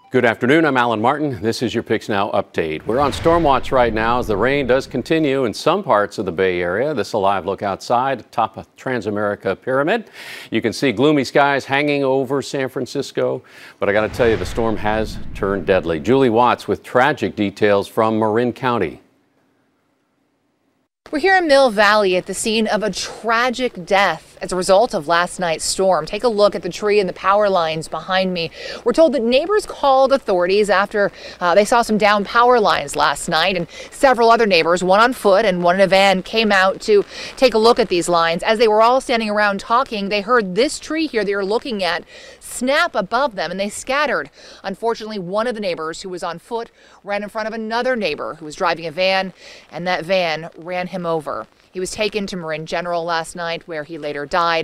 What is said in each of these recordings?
Good afternoon, I'm Alan Martin. This is your Picks Now update. We're on storm watch right now as the rain does continue in some parts of the Bay Area. This is a live look outside atop a Transamerica Pyramid. You can see gloomy skies hanging over San Francisco, but I got to tell you, the storm has turned deadly. Julie Watts with tragic details from Marin County. We're here in Mill Valley at the scene of a tragic death as a result of last night's storm. Take a look at the tree and the power lines behind me. We're told that neighbors called authorities after they saw some downed power lines last night, and several other neighbors, one on foot and one in a van, came out to take a look at these lines. As they were all standing around talking, they heard this tree here that you're looking at snap above them, and they scattered. Unfortunately, one of the neighbors who was on foot ran in front of another neighbor who was driving a van, and that van ran him over. He was taken to Marin General last night, where he later died.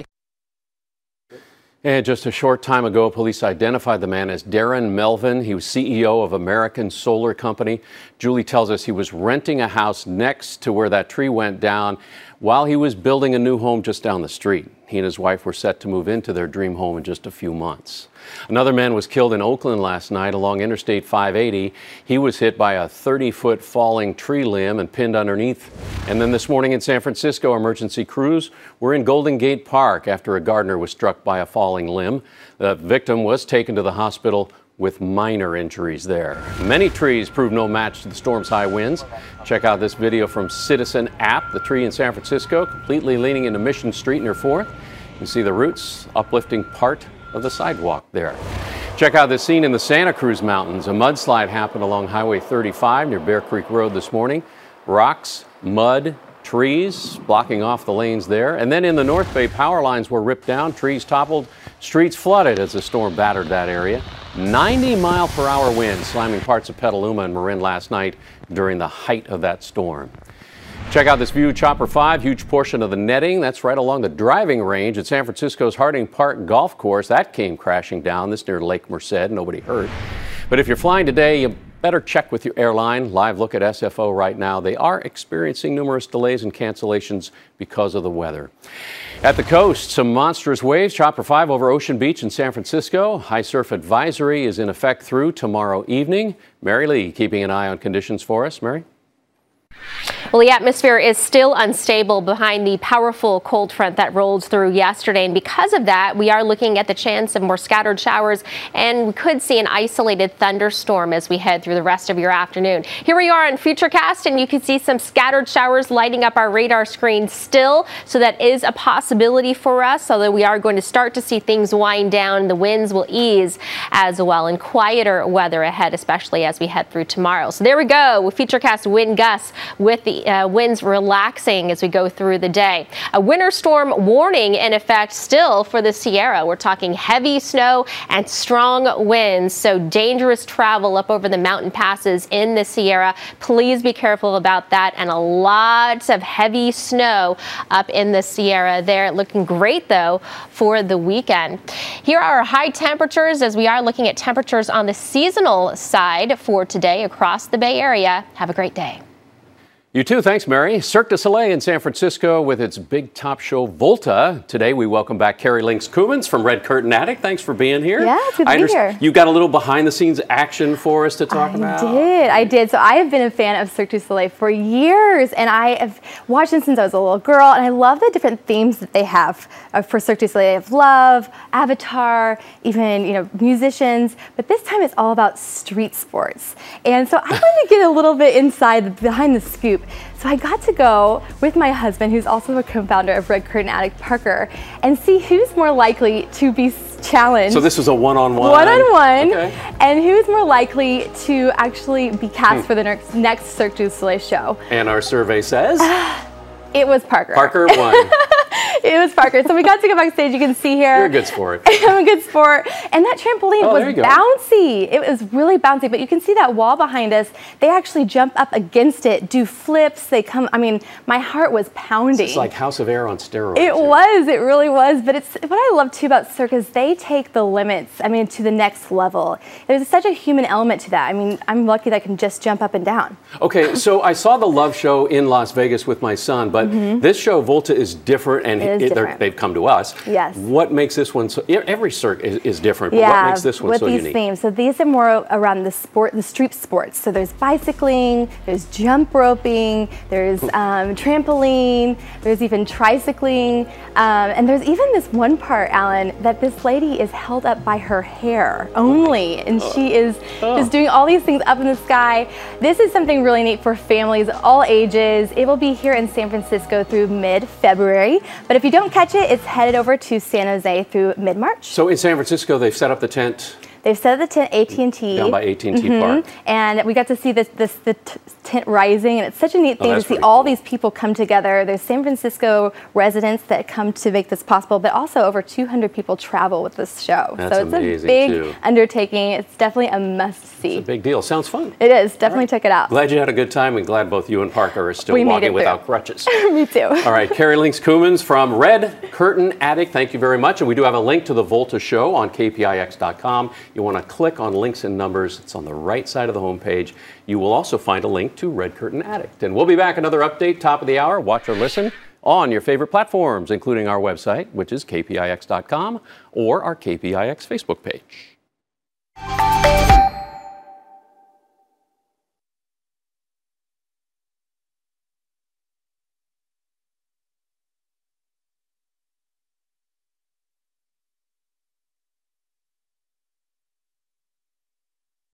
And just a short time ago, police identified the man as Darren Melvin. He was CEO of American Solar Company. Julie tells us he was renting a house next to where that tree went down while he was building a new home just down the street. He and his wife were set to move into their dream home in just a few months. Another man was killed in Oakland last night along Interstate 580. He was hit by a 30-foot falling tree limb and pinned underneath. And then this morning in San Francisco, emergency crews were in Golden Gate Park after a gardener was struck by a falling limb. The victim was taken to the hospital with minor injuries there. Many trees proved no match to the storm's high winds. Check out this video from Citizen App. The tree in San Francisco completely leaning into Mission Street near 4th. You can see the roots uplifting part of the sidewalk there. Check out this scene in the Santa Cruz Mountains. A mudslide happened along Highway 35 near Bear Creek Road this morning. Rocks, mud, trees blocking off the lanes there. And then in the North Bay, power lines were ripped down, trees toppled, streets flooded as the storm battered that area. 90-mile-per-hour winds slamming parts of Petaluma and Marin last night during the height of that storm. Check out this view, Chopper 5, huge portion of the netting. That's right along the driving range at San Francisco's Harding Park Golf Course. That came crashing down. This near Lake Merced. Nobody hurt. But if you're flying today, you better check with your airline. Live look at SFO right now. They are experiencing numerous delays and cancellations because of the weather. At the coast, some monstrous waves. Chopper 5 over Ocean Beach in San Francisco. High surf advisory is in effect through tomorrow evening. Mary Lee keeping an eye on conditions for us. Mary? Well, the atmosphere is still unstable behind the powerful cold front that rolled through yesterday. And because of that, we are looking at the chance of more scattered showers, and we could see an isolated thunderstorm as we head through the rest of your afternoon. Here we are on Futurecast, and you can see some scattered showers lighting up our radar screen still. So that is a possibility for us, although we are going to start to see things wind down. The winds will ease as well, and quieter weather ahead, especially as we head through tomorrow. So there we go with Futurecast wind gusts, with the winds relaxing as we go through the day. A winter storm warning in effect still for the Sierra. We're talking heavy snow and strong winds, so dangerous travel up over the mountain passes in the Sierra. Please be careful about that, and a lot of heavy snow up in the Sierra there. Looking great though for the weekend. Here are our high temperatures as we are looking at temperatures on the seasonal side for today across the Bay Area. Have a great day. You too. Thanks, Mary. Cirque du Soleil in San Francisco with its big top show, Volta. Today, we welcome back Carrie Lynx Cumans from Red Curtain Attic. Thanks for being here. Yeah, it's good to be here. You got a little behind-the-scenes action for us to talk about. I did. So I have been a fan of Cirque du Soleil for years, and I have watched them since I was a little girl, and I love the different themes that they have for Cirque du Soleil. They have love, Avatar, even, musicians, but this time it's all about street sports. And so I wanted to get a little bit inside, behind the scoop. So I got to go with my husband, who's also a co-founder of Red Curtain Attic, Parker, and see who's more likely to be challenged. So this was a one-on-one? One-on-one. Okay. And who's more likely to actually be cast for the next Cirque du Soleil show. And our survey says? It was Parker. Parker won. It was Parker. So we got to go backstage. You can see here. You're a good sport. I'm a good sport. And that trampoline was bouncy. It was really bouncy. But you can see that wall behind us. They actually jump up against it, do flips. They come. I mean, my heart was pounding. It's like House of Air on steroids. It was. It really was. But it's what I love too about Cirque is they take the limits. I mean, to the next level. There's such a human element to that. I mean, I'm lucky that I can just jump up and down. Okay, so I saw the Love show in Las Vegas with my son, but this show Volta is different, and they've come to us. Yes. What makes this one so? Every cirque is different. But what makes this one so unique? With these themes, so these are more around the street sports. So there's bicycling, there's jump roping, there's trampoline, there's even tricycling, and there's even this one part, Alan, that this lady is held up by her hair only, and she is just doing all these things up in the sky. This is something really neat for families, all ages. It will be here in San Francisco through mid-February, but if you don't catch it, it's headed over to San Jose through mid-March. So in San Francisco, they've set up the tent. They've set up the tent, AT&T. Down by AT&T Park. And we got to see the tent rising, and it's such a neat thing to see all these people come together. There's San Francisco residents that come to make this possible, but also over 200 people travel with this show. That's so it's amazing, a big too. Undertaking. It's definitely a must-see. It's a big deal. Sounds fun. It is. Definitely check it out. Glad you had a good time, and glad both you and Parker are still walking without crutches. Me too. All right, Carrie Links Coumans from Red Curtain Attic, thank you very much. And we do have a link to the Volta show on kpix.com. You want to click on links and numbers. It's on the right side of the homepage. You will also find a link to Red Curtain Attic. And we'll be back another update, top of the hour. Watch or listen on your favorite platforms, including our website, which is kpix.com, or our KPIX Facebook page.